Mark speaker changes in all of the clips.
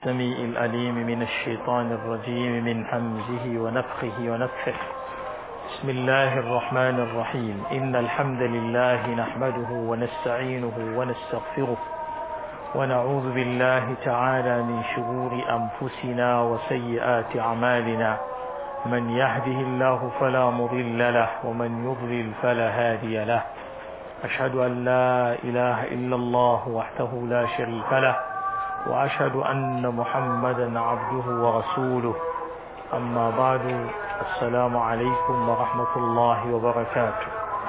Speaker 1: السميع الأليم من الشيطان الرجيم من همزه ونفخه ونفخه. بسم الله الرحمن الرحيم. إن الحمد لله نحمده ونستعينه ونستغفره ونعوذ بالله تعالى من شرور أنفسنا وسيئات أعمالنا. من يهده الله فلا مضل له ومن يضلل فلا هادي له. أشهد أن لا إله إلا الله وحده لا شريك له وأشهد أن محمدا عبده ورسوله. أما بعد، السلام عليكم ورحمة الله وبركاته.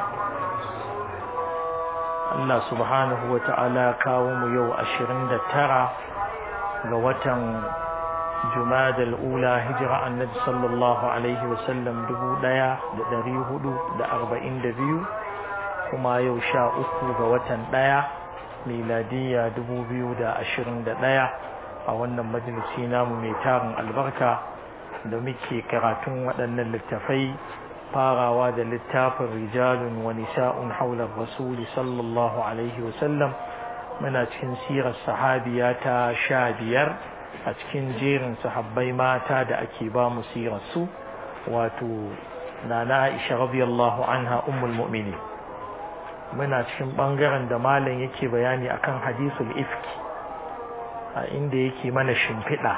Speaker 1: الله سبحانه وتعالى كاوم يو أشرين ترى لوتن جماد الأولى هجرة النبي صلى الله عليه وسلم دبو ديا دريه دو دا 42 كما يو شاء لوتن ديا ميلادية 2021 a wannan majalisi namu mai tarin albarka da muke karatun waɗannan littafai, farawa da littafin rijalun wa nisa'un haular rasuli sallallahu alaihi wasallam. muna cikin sirar sahabiya ta 15 a cikin jerin sahabbai mata da ake ba mu sirar su, wato nana Aisha radiyallahu anha ummul mu'minin. muna cikin bangaren da malam yake bayani akan hadisul ifki, a inda yake mana shimfiɗa.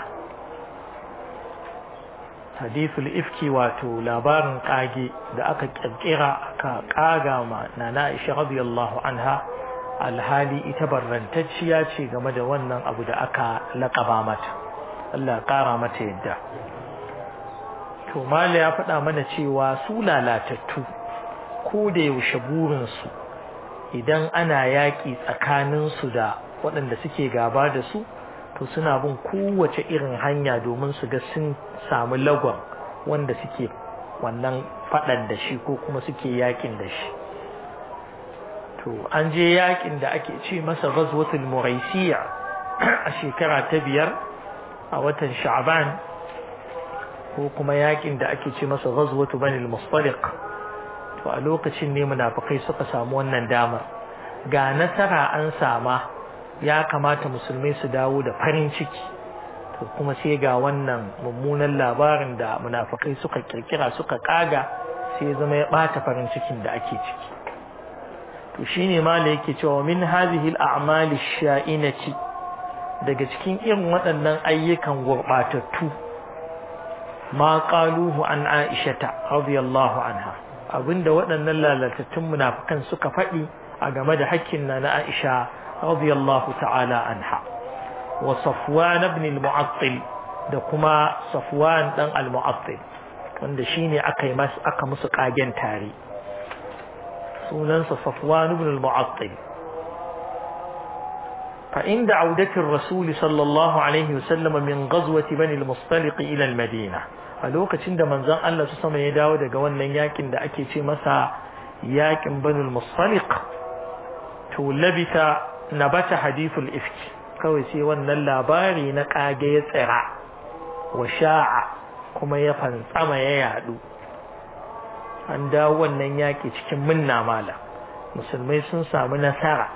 Speaker 1: hadisul ifki wato labarin kage da aka kirkira aka kaga ma nana Aisha radiyallahu anha, alhali ita barrantacciya ce game da wannan abu da aka laƙaba mata. Allah ƙara mata yadda. To malam ya faɗa mana cewa su lalatattu ko da yaushe burinsu idan ana yaƙi tsakaninsu da waɗanda suke gaba da su, to suna bin kowace irin hanya domin su ga sun samu lagon wanda suke wannan faɗan da shi ko kuma suke yaƙin da shi. To an je yaƙin da ake ce masa ghazwatul muraisiya a shekara ta 5 a watan sha'ban, ko kuma yaƙin da ake ce masa ghazwatu banil mustaliq. to a lokacin ne munafikai suka samu wannan damar, ga nasara an sama, ya kamata musulmai su dawo da farin ciki. to kuma sai ga wannan mummunan labarin da munafikai suka kirkira suka kaga, sai zama ya bata farin cikin da ake ciki. to shine mala yake cewa min hadhihi al-a'mal ash-sha'inati, daga cikin irin waɗannan ayyukan gurbatattu, ma qaluhu an Aisha radiyallahu anha, abinda waɗannan lalatattun munafikan suka faɗi a game da hakkin na Aisha radiyallahu ta'ala anha, wa Safwan ibn al-Mu'attil, da kuma Safwan dan al-Mu'attil, wanda shine aka musu kagen tare. sunansa Safwan ibn al-Mu'attil. fa inda audati ar-rasul sallallahu alaihi wasallam min ghazwati bani al-Mustaliq ila al-Madina, a lokacin da manzon Allah su sama ya dawo daga wannan yakin da ake ce masa yakin Banul Mustaliq, to labita nabata hadithul ifk, kawai sai wannan labari na kage ya tsira, wa sha'a, kuma ya fantsama ya yadu. an dawo wannan yaki cikin minna mala, musulmai sun samu nasara,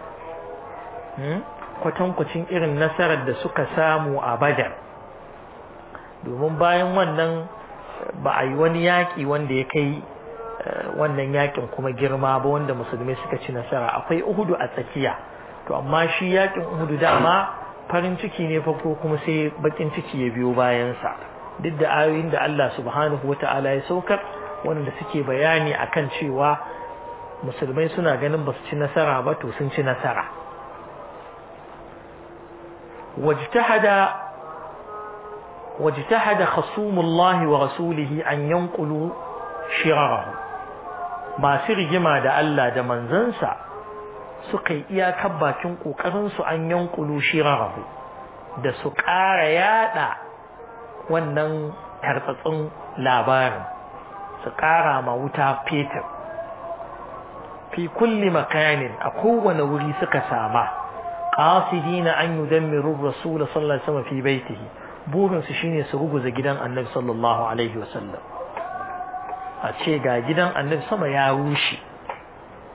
Speaker 1: kwatankwacin irin nasarar da suka samu a Badar. domin bayan wannan ba a yi wani yaƙi wanda ya kai wannan yaƙin kuma girma ba, wanda musulmai suka ci nasara. akwai Uhudu a tsakiya, to amma shi yaƙin Uhudu dama farin ciki ne farko, kuma sai bakin ciki ya biyo bayansa, duk da ayoyin da Allah subhanahu wata'ala ya saukar wanda suke bayani akan cewa musulmai suna ganin ba su ci nasara ba, to sun ci nasara. واجتهد خصوم الله ورسوله أن ينقلوا شراره. ما سرجما دا الله دا منزنسا سقي إيا كباكين قوكرنسو أن ينقلوا شراره، دا سكار يادا ونن ترتطن لابار، سكارا موتا بيتر في كل مكان، أقوى نوري سكساما، قاصدين أن يدمروا الرسول صلى الله عليه وسلم في بيته. burinsu shine su ruguza gidan annabi sallallahu alaihi wasallam, a ce ga gidan annabi sama ya rushe,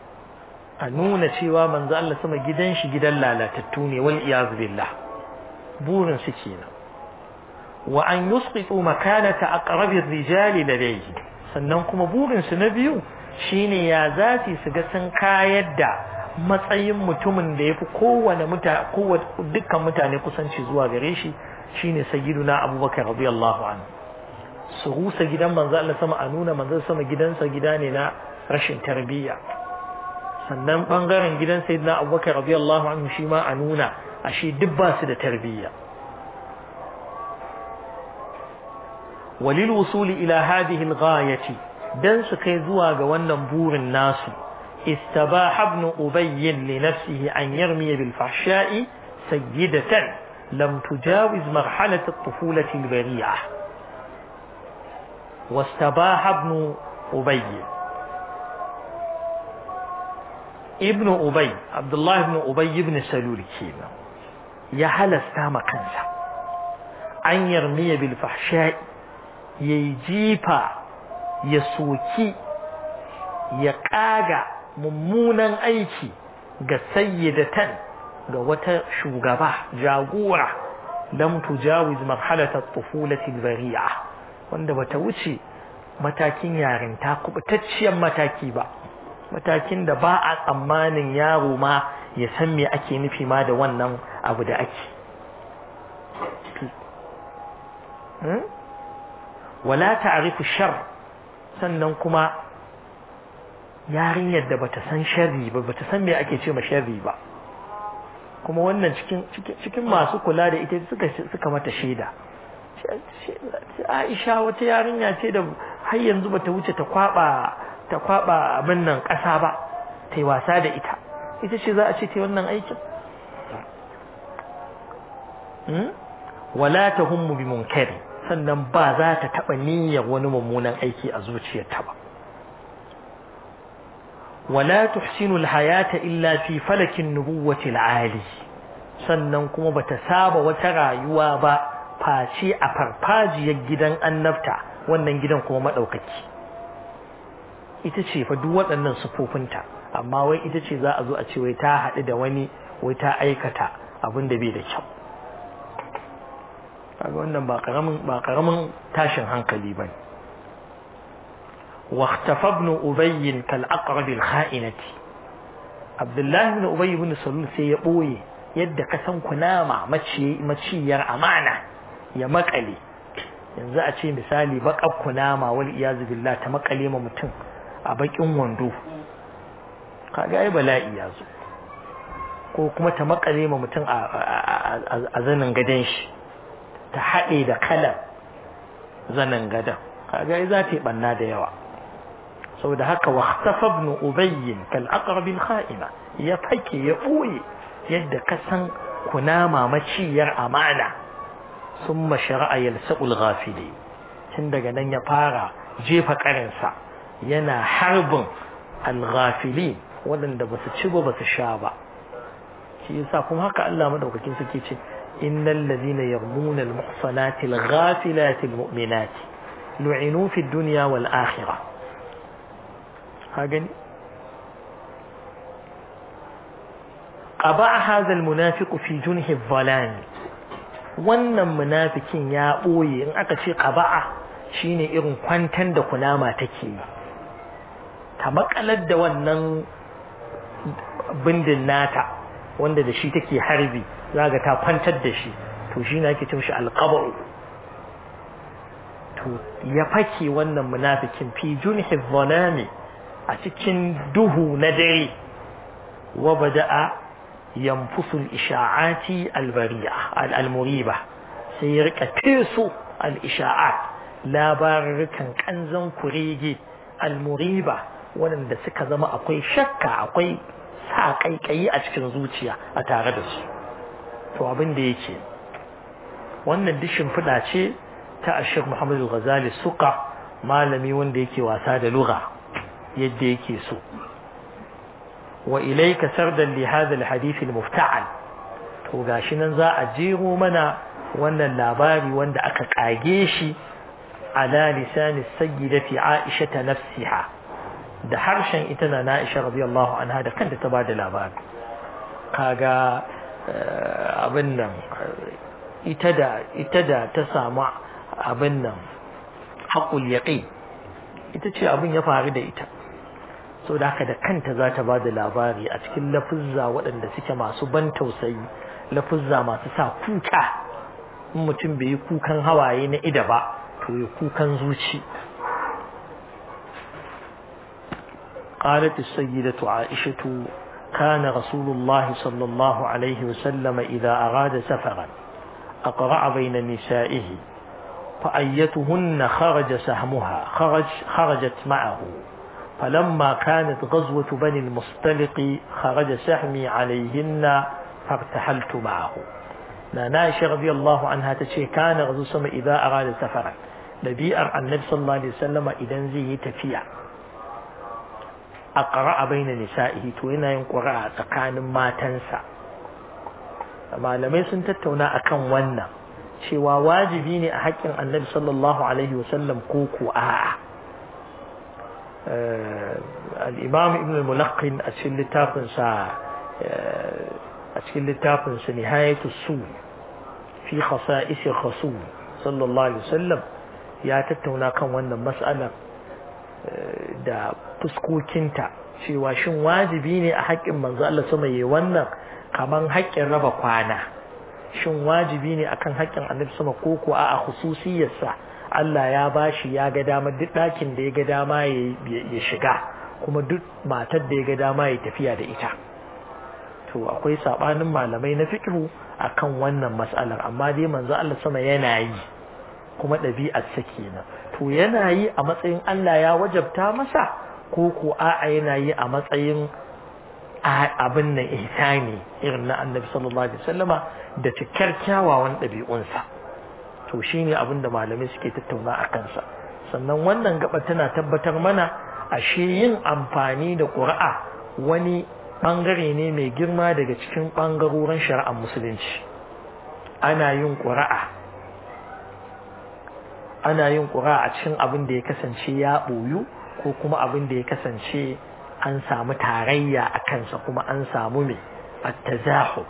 Speaker 1: a nuna cewa manzo Allah sama gidan shi gidan lalatattu ne, wal iyaz billah. burin su kenan wa an yusqitu makanata aqrabir rijali ladayhi sannan kuma burin su na biyu shine ya zati su ga sun kayar da matsayin mutumin da yafi dukkan mutane kusanci zuwa gare shi shine sayyiduna Abubakar radiyallahu anhu su rusa gidan manzo Allah sama a nuna manzo sama gidansa gida ne na rashin tarbiyya sannan bangaren gidan sayyidina Abubakar radiyallahu anhu shi ma a nuna ashe duk ba su da tarbiyya walil wusuli ila hadhihi al-ghayati dan su kai zuwa ga wannan burin nasu istabaha ibn ubay li nafsihi an yarmi bil fahsha'i sayyidatan lam tujawiz marhalat at-tufulati al-bari'ah wastabaha ibn ubay ibn ubay abdullah ibn ubay ibn salul kenan ya halasta makansa an yarmi bil fahsha'i yayi jifa ya soki ya kaga mummunan aiki ga sayyidatan ga wata shugaba jagora lam tujawiz marhalat at-tufulati al-bari'a wanda bata wuce matakin yarinta kubutacciyar mataki ba matakin da ba a tsammanin yaro ma ya san me ake nufi ma da wannan abu da ake wala ta'rifu shar sannan kuma yarinyar da bata san sharri ba bata san me ake ce ma sharri ba kuma wannan cikin masu kula da ita suka mata shaida Aisha wata yarinya ce da har yanzu bata wuce ta kwaba abin nan kasa ba tai wasa da ita ce za a ce tai wannan aikin wala tahummu bi munkari sannan ba za ta taɓa niyyar wani mummunan aiki a zuciyarta ba wala tuhsinu alhayata illa fi falakin nubuwati alali sannan kuma bata saba wata rayuwa ba face a farfajiyar gidan annabta wannan gidan kuma madaukaki ita ce fa duk waɗannan sufofinta amma wai ita ce za a zo a ce wai ta haɗu da wani wai ta aikata abin da bai da kyau kaga wannan ba karamin tashin hankali bane wa ikhtafa ibn ubay kal aqrab al kha'inati abdullah ibn ubay ibn salul sai ya boye yadda ka san kunama maciyar amana ya makale yanzu a ce misali bakar kunama wal iyaz billah ta makale ma mutum a bakin wando kaga ai bala'i yazo ko kuma ta makale ma mutum a zanin gadan shi ta haɗe da kalan zanen gadan kaga ai za ta yi banna da yawa saboda haka waqtafa ibn ubay kal aqrab al kha'ina ya fake ya boye yadda ka san kunama maciyar amana summa shar'a yalsaqu al ghafili tun daga nan ya fara jefa karinsa yana harbin al ghafili wadanda basu ci ba basu sha ba shi yasa kuma haka Allah madaukakin suke ce إن الذين يرمون المحصنات الغافلات المؤمنات لعنوا في الدنيا والآخرة هاجن قبع هذا المنافق في جنه الظلام wannan munafikin ya boye in aka ce qaba'a shine irin kwantan da kunama take yi ta makalar da wannan bindin nata wanda da shi take harbi zaga ta kwantar da shi to shi ne ake cewa shi alqaba'u to ya fake wannan munafikin fi junhi dhalami a cikin duhu na dare wa bada'a yanfusu al-isha'ati al-bari'a al-muriba sai ya rika feso al-isha'at labarukan kanzan kurege al-muriba wanda suka zama akwai shakka akwai sa kaikayi a cikin zuciya a tare da su to abin da yake wannan dishin fida ce ta Sheikh Muhammad Al-Ghazali Suqa malami wanda yake wasa da lugha yadda yake so wa ilayka sardan li hadha al-hadith al-mufta'al to gashi nan za a jero mana wannan labari wanda aka kage shi ala lisan as-sayyidati Aisha nafsiha da harshen ita na Aisha radiyallahu anha da kanta ta bada labari kaga abin nan ita da ta samu abin nan haqqul yaqin ita ce abin ya faru da ita so da haka da kanta za ta ba da labari a cikin lafuzza waɗanda suke masu ban tausayi lafuzza masu sa kuka in mutum bai yi kukan hawaye na ida ba to ya kukan zuci قالت السيدة عائشة كان رسول الله صلى الله عليه وسلم إذا أراد سفرا أقرع بين نسائه فأيتهن خرج سهمها خرجت معه فلما كانت غزوة بني المصطلق خرج سهمي عليهن فارتحلت معه نائشة رضي الله عنها تشي كان رسول الله إذا أراد سفرا نبيئر النبي صلى الله عليه وسلم إذا زي تفيع أقرأ بين نسائه توينا ينقرأ تقان ما تنسى ما لم يسن تتونا أكن ونا شوى واجبيني أحكي النبي صلى الله عليه وسلم كوكو الإمام ابن الملقن أشكل التافنسا نهاية السوء في خصائص الرسول صلى الله عليه وسلم يا تتونا كان ونا مسألة da fuskokinta cewa shin wajibi ne a haƙƙin manzo Allah sama yayi wannan kaman haƙƙin raba kwana shin wajibi ne akan haƙƙin Annabi sama koko a khususiyarsa Allah ya bashi ya ga dama duk ɗakin da ya ga dama ya shiga kuma duk matar da ya ga dama ya tafiya da ita to akwai sabanin malamai na fiqhu akan wannan mas'alar amma dai manzo Allah sama yana yi kuma ɗabi'ar sa kenan to yana yi a matsayin Allah ya wajabta masa ko a'a yana yi a matsayin abin nan ihsani irin na Annabi sallallahu alaihi wasallama da cikar kyawawan ɗabi'unsa to shine abin da malamai suke tattauna a kansa sannan wannan gaba tana tabbatar mana ashe yin amfani da Qur'a wani bangare ne mai girma daga cikin bangarorin shari'ar musulunci ana yin Qur'a a cikin abin da ya kasance ya boyu ko kuma abin da ya kasance an samu tarayya a kansa kuma an samu mai at-tazahum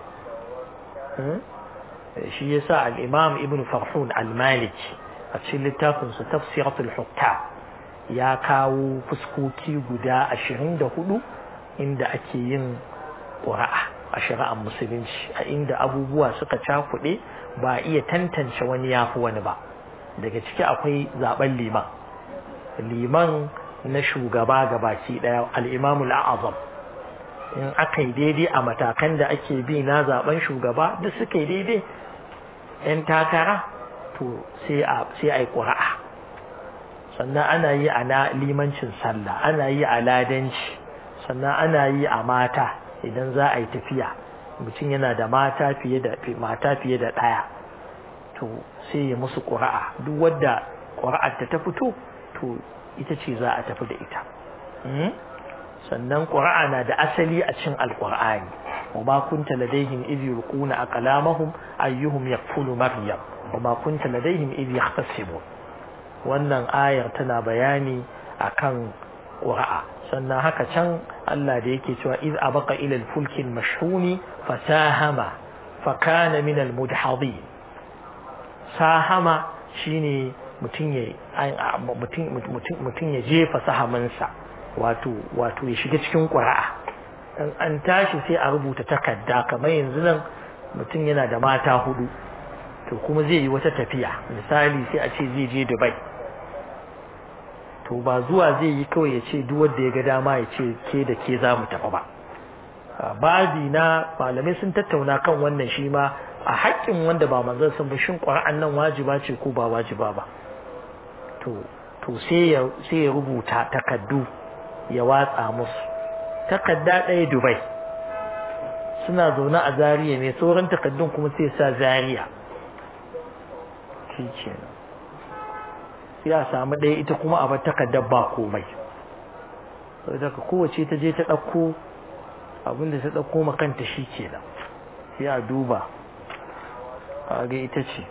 Speaker 1: shi yasa al-Imam Ibn Farhun al-Maliki a cikin littafin sa Tafsiratul Hukam ya kawo fuskoki guda 24 inda ake yin Qur'a a shari'ar musulunci a inda abubuwa suka cakuɗe ba iya tantance wani yafi wani ba daga ciki akwai zaben liman na shugaba gabaki daya al-Imam al-A'zam in aka yi daidai a matakan da ake bi na zaben shugaba duk suka yi daidai yan takara to sai a yi Qur'a sannan ana yi a limancin sallah ana yi a ladanci sannan ana yi a mata idan za a yi tafiya mutum yana da mata fiye da ɗaya to sai ya musu Qur'a duk wadda Qur'ar ta fito to ita ce za a tafi da ita sannan Qur'a na da asali a cikin Al-Qur'ani wa ma kunta ladaihim idh yulquna aqlamahum ayyuhum yakfulu maryam wa ma kunta ladaihim idh yakhtasibun wannan ayar tana bayani akan Qur'a sannan haka can Allah da yake cewa idh abaqa ila al-fulki al-mashhuni fasahama fakana min al-mudhadin sahama shine mutum ya jefa sahamansa wato ya shiga cikin Qur'a dan an tashi sai a rubuta takarda kamar yanzu nan mutum yana da mata 4 to kuma zai yi wata tafiya misali sai a ce zai je Dubai to ba zuwa zai yi kawai ya ce duk wanda ya ga dama ya ce ke da ke za mu tafi ba babi na malamai sun tattauna kan wannan shi ma a haƙƙin wanda ba manzon sun ba shin Qur'an nan wajiba ce ko ba wajiba ba to sai ya rubuta takaddu ya watsa musu takadda ɗaya Dubai suna zaune a Zaria ne sauran takaddun kuma sai sa Zaria shi kenan sai a samu ɗaya ita kuma a bar takaddar ba komai saboda kowace ta je ta ɗauko abinda ta ɗauko makanta shi kenan sai a duba a ga ita ce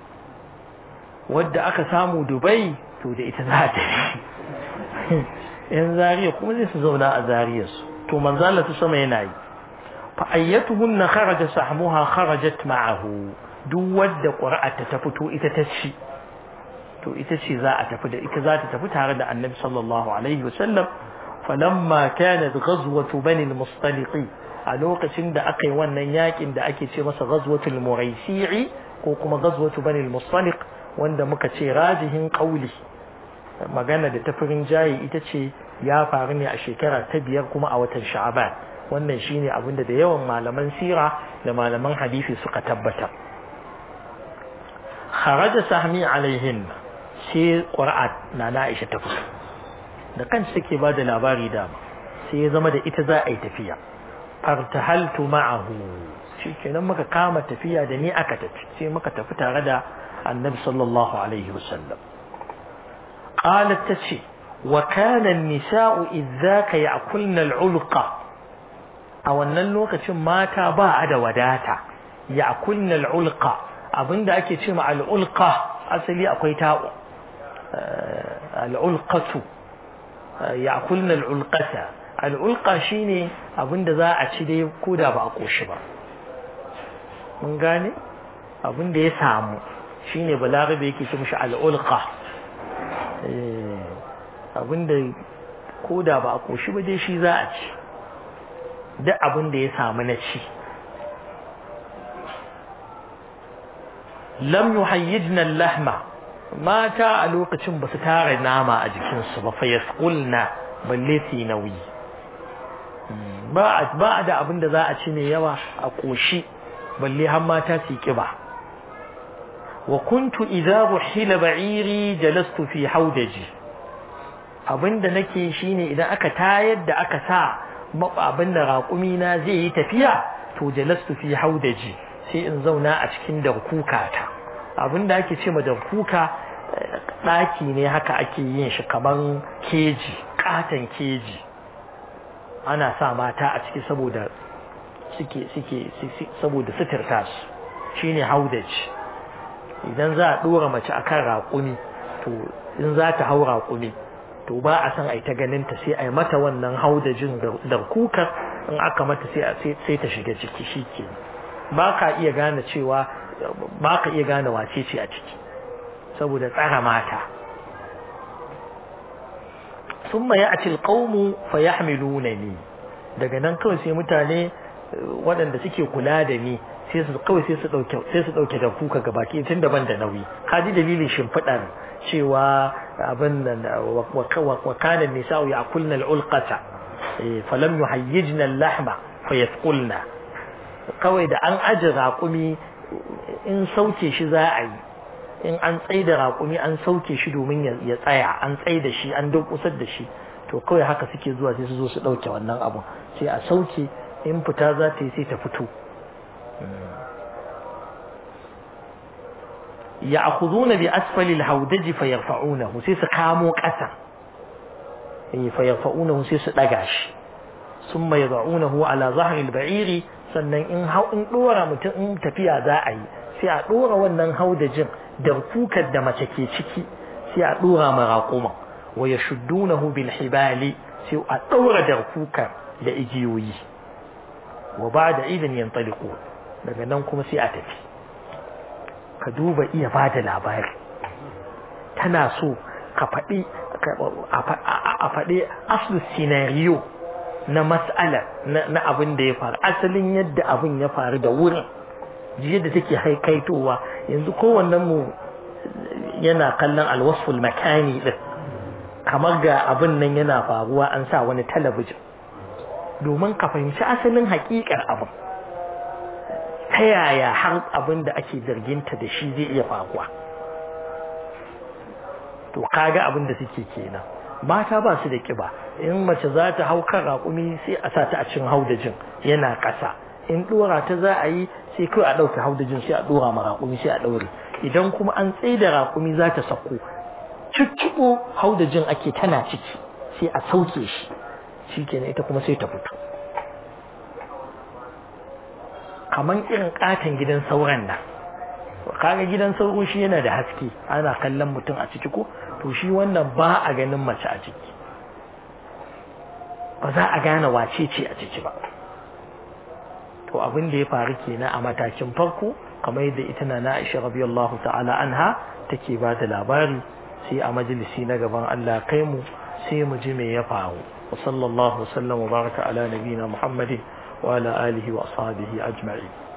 Speaker 1: wadda aka samu Dubai to da ita za ta yi yan Zaria kuma zai su zauna a Zaria su to manzo Allah ta sama yana yi fa ayyatuhunna kharaja sahmuha kharajat ma'ahu duk wadda ƙuri'arta ta fito ita ta ci to ita ce za a tafi da ita za ta tafi tare da annabi sallallahu alaihi wasallam falamma kanat ghazwatu bani al-mustaliq a lokacin da aka yi wannan yakin da ake ce masa ghazwatul muraisi'i ko kuma ghazwatu bani al-mustaliq wanda muka ce rajihin qauli magana da tafirin jayi ita ce ya faru ne a shekara ta 5 kuma a watan sha'ban wannan shine abinda da yawan malaman sira da malaman hadisi suka tabbata kharaja sahmi alaihin sai qur'at na Aisha ta fito da kanta take ba da labari da sai ya zama da ita za a yi tafiya fartahaltu ma'ahu shikenan muka kama tafiya da ni aka tafi sai muka tafi tare da annabi sallallahu alaihi wasallam qalat tace wa kana an-nisa'u idhaka ya'kulna al-ulqa a wannan lokacin mata ba a da wadata ya'kulna al-ulqa abinda ake ce ma al-ulqa asali akwai ta'u al-ulqatu ya'kulna al-ulqata al-ulqa shine abinda za a ci dai koda ba a koshi ba mun gane abinda ya samu shine balarabe yake ce mishi al-ulqa abinda koda ba a koshi ba dai shi za a ci duk abinda ya samu na ci lam yuhayyijna al-lahma mata a lokacin ba su tara nama a jikinsu ba fa yasqulna balle su nauyi ba da abin da za a ci ne yawa a koshi balle har mata su kiba wa kuntu idza ruhila ba'iri jalastu fi haudaji abinda nake shine idan aka tayar da aka sa abin da raƙumi na zai yi tafiya to jalastu fi haudaji sai in zauna a cikin darkukata abinda ake ce ma darkuka ɗaki ne haka ake yin shi kaman keji katon keji ana sa mata a ciki saboda saboda suturta su shine haudaji idan za a dora mace akan raƙumi to in za ta hau raƙumi to ba a san ai ta ganin ta sai ai mata wannan haudajin darkukar in aka mata sai ta shiga ciki shike ba ka iya gane cewa ba ka iya gane wace ce a ciki saboda tsara mata thumma ya'ti alqawmu fayahmilunani daga nan kawai sai mutane waɗanda suke kula da ni sai su dauke da kuka gabaki tun daban da nauyi kaji dalilin shimfidar cewa abin nan wa kana nisa'u ya'kulna al'ulqata falam yuhayyijna al-lahma fayasqulna kawai da an aje raƙumi in sauke shi za a yi in an tsaida raƙumi an sauke shi domin ya tsaya an tsaida shi an durƙusar da shi to kawai haka suke zuwa sai su zo su ɗauke wannan abun sai a sauke in fita za ta yi sai ta fito ya'khuduna bi asfali al-hawdaji fayarfa'unahu sai su kamo ƙasa fayarfa'unahu sai su ɗaga shi summa yad'unahu ala zahri al-ba'iri sannan in dora mutum in tafiya za a yi sai a dora wannan haudajin da kukar da mace ke ciki sai a dora ma raƙuma wa yashuddunahu bil hibali sai a dora da kukar da igiyoyi wa ba'da idan yantaliqu daga nan kuma sai a tafi ka duba iya bada labari tana so ka faɗi a faɗi aslu scenario na mas'ala na abin da ya faru asalin yadda abin ya faru da wurin jiya da take haikaitowa yanzu kowannen mu yana kallon alwasful makani din kamar ga abin nan yana faruwa an sa wani talabijin domin ka fahimci asalin haƙiƙar abin ta yaya har abin da ake zarginta da shi zai iya faruwa to kaga abin da suke kenan mata ba su da kiba in mace za ta hau kan raƙumi sai a sa ta a cikin haudajin yana ƙasa in ɗora ta za a yi sai kawai a ɗauke haudajin sai a ɗora ma raƙumi sai a ɗaure idan kuma an tsaye da raƙumi za ta sako cicciɓo haudajin ake tana ciki sai a sauke shi kenan ita kuma sai ta fito kaman irin ƙaton gidan sauran nan kaga gidan sauro shi yana da haske ana kallon mutum a ciki ko to shi wannan ba a ganin mace a ciki ba za a gane wace ce a ciki ba to abin da ya faru kenan a matakin farko kamar yadda ita na Aisha radiyallahu ta'ala anha take ba da labari. sai a majalisi na gaban Allah kai mu sai mu ji me ya faru. wa sallallahu sallam wa baraka ala nabina Muhammadin wa ala alihi wa ashabihi ajma'in.